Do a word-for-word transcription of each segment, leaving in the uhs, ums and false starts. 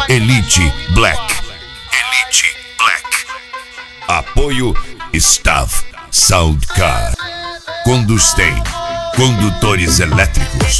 Elite Black. Elite Black. Apoio Staff Soundcar. Condustem. Condutores elétricos.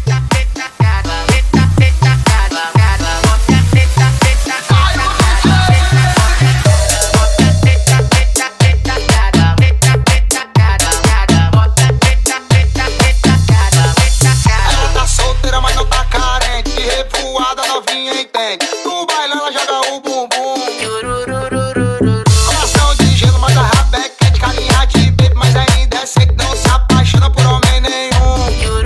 No baile ela joga o bumbum. Coração de gelo, mas a rabeca é de carinha de bebê. Mas ainda é sei que não se apaixona por homem nenhum.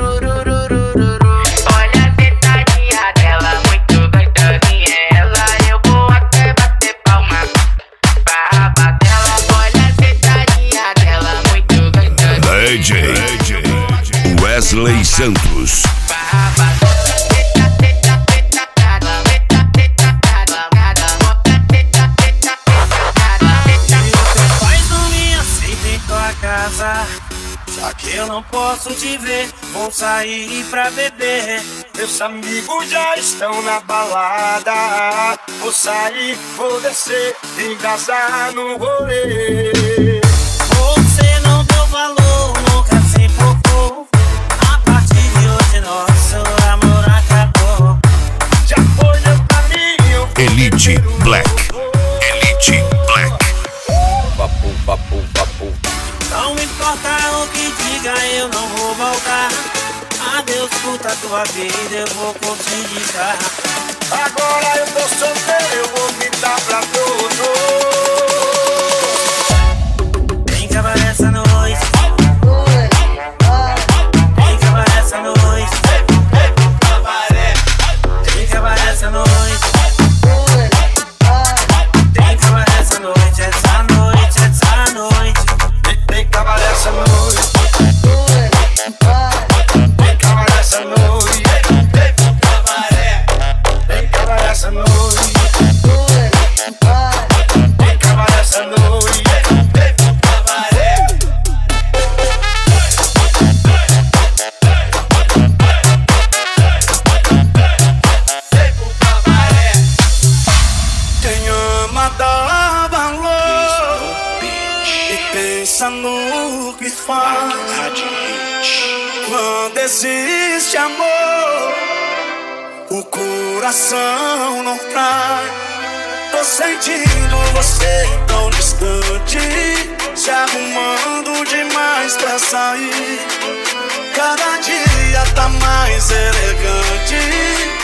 Olha a sentadinha dela, muito gostosinha ela. Eu vou até bater palma pra bater ela. Olha a sentadinha dela, muito gostosinha. D J Wesley Santos. Já que eu não posso te ver, vou sair pra beber. Meus amigos já estão na balada. Vou sair, vou descer, engasar no rolê. Você não deu valor, nunca se focou. A partir de hoje nosso amor acabou. Já foi meu caminho. Elite Black. Elite Black. Papo, papo, papo. Não importa o que diga, eu não vou voltar. Adeus, puta tua vida, eu vou continuar. Agora eu tô solteiro, eu vou gritar pra todos. Vem acabar essa noite. Vem acabar essa noite. Vem acabar essa noite. Vem acabar essa noite, essa noite, essa noite. Vem acabar essa noite. Vem acabar essa noite. Vem acabar essa noite. Vem acabar essa noite. Quem ama dá valor e pensa no que faz. Quando existe amor, o coração não trai. Tô sentindo você tão distante, se arrumando demais pra sair. Cada dia tá mais elegante.